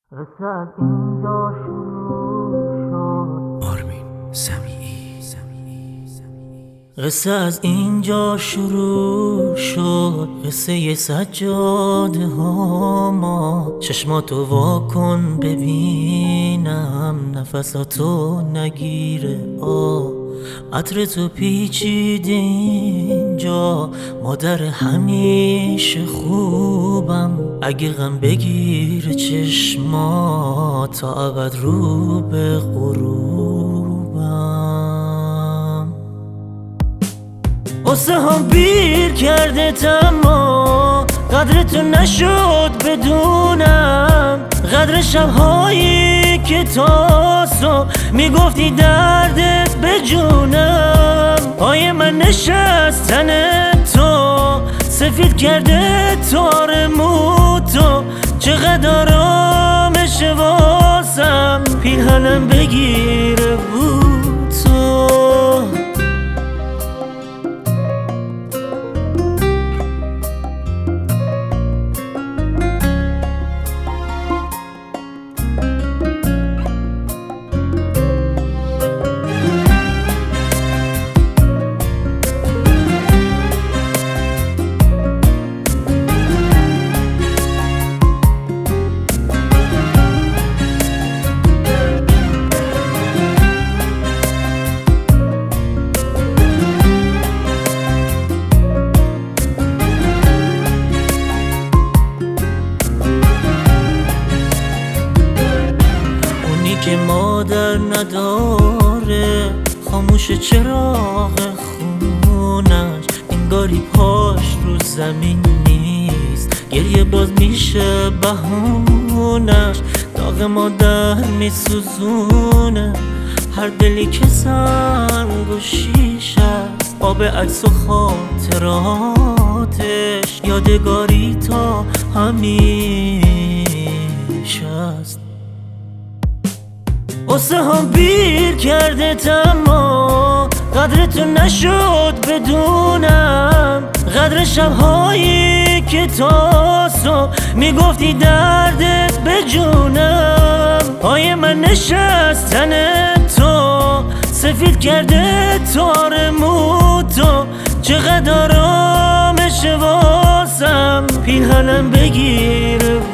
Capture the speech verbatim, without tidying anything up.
قصه از اینجا شروع شد. آرمین سمیعی قصه از اینجا شروع شد. قصه سجاده ها ما. چشماتو واکن ببینم نفساتو نگیره آه. عطر تو پیچیده اینجا مادر همیشه خوبم. اگه غم بگیره چشما تا ابد رو به غروبم. قصه هم پیر کرده تما قدر تو نشد بدونم. قدر شبهایی که تاسو میگفتی دردت به جونم. پای من نشستن تو سفید کرده تار موتو. چقدر آرامش واسم پیرهنم بگیره بود تو. که مادر نداره خاموش چراغ خونش. انگاری پاش رو زمین نیست گریه باز میشه بهونش. داغ مادر میسوزونه هر دلی که سنگ و شیشه است. آب عکس و خاطراتش یادگاری تا همیشه است. قصه هم پیر کرده تما قدر تو نشد بدونم. قدر شبهایی که تاسو میگفتی دردت به جونم. پای من نشستن تو سفید کرده تار موتو. چقدر آرامش واسم پیرهنم بگیره